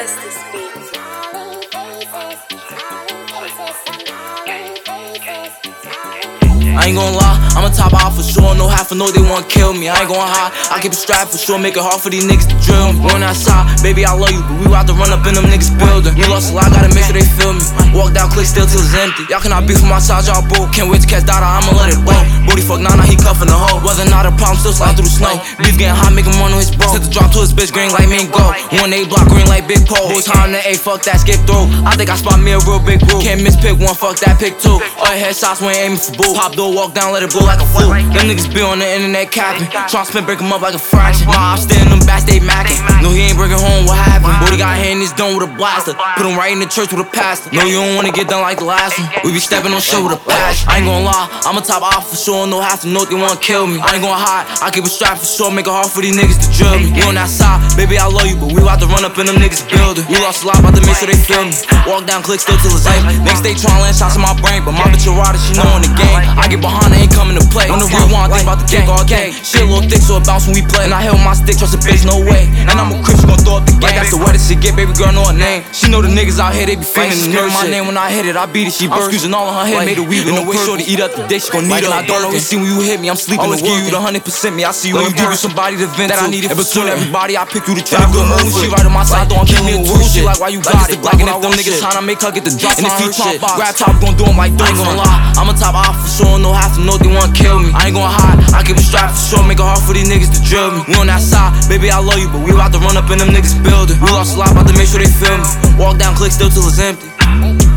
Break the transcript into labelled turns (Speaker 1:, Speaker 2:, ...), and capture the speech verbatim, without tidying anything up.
Speaker 1: bless this beat.
Speaker 2: I ain't gon' lie, I'm a top out for sure. No half a know they wanna kill me. I ain't gon' hide, I keep it strapped for sure. Make it hard for these niggas to drill me. Run outside, baby, I love you, but we about to run up in them niggas' building. You lost a lot, gotta make sure they feel me. Walk down, click still till it's empty. Y'all cannot be from my side, y'all broke. Can't wait to catch Dada, I'ma let it blow. Booty fuck Nana, he cuffin' the hoe. Wasn't not a problem, still slide through the snow. Beef getting hot, making money on his bro. Set the drop to his bitch, green like Mingo. One A block, green like Big Pole. Whole time the A, fuck that, skip through. I think I spot me a real big group. Can't miss pick one, fuck that, pick two. All your headshots, we ain't aiming for boo. Pop door, walk down, let it blow like a flu. Them niggas be on the internet capping. Tryna spin, break 'em up like a fraction. My ops stay in them bats, they mackin'. No, he ain't bringing home what happened. Booty got hand, he's done with a blaster. Put him right in the church with a pastor. No, you don't wanna get done like the last one. We be stepping on shit with a passion. I ain't gon' lie, I'm a top off for sure. No half to know they wanna kill me. I ain't gon' hide, I keep it strapped for sure. Make it hard for these niggas to drill me. We on that side, baby, I love you, but we about to run up in them niggas' building. We lost a lot, about to make sure they feel me. Walk down, click still till it's empty. Niggas they tryna land shots in my brain, but my bitch a rider, she know in the game. I get behind her, ain't coming to play. On the rewind, think about the gang all day. She a little thick, so it bounce when we play. And I held my stick, trust a bitch, no way. And I'm a Chris, gon' throw up the game. Like that's the wettest shit get, baby girl know her name. She know the niggas out here, they be feeling the nerve. My name when I hit it, I beat it, she burst. I'm squeezing all on her head, made her weave. In the way shorty eat up the dick, she gon' need her. I don't always see when you hit me, I'm sleeping. Always give you the hundred percent me. I see you when you give you somebody to vent that I need it. And between everybody, I pick you to try to good move. She right on my side, don't keep me a two shit. Like why you got it? Like and if them niggas tryna make her get the drop, and if you try grab top, gon' do 'em like don't gon' lie. I'm a top off for sure, no half to know they wanna kill me. I ain't gon' hide, I keep it strapped for sure. Make it hard for these niggas to drill me. We on that side, baby, I love you, but we about to run up in them niggas' building. We lost a lot, about to make sure they feel me. Walk down, click still till it's empty.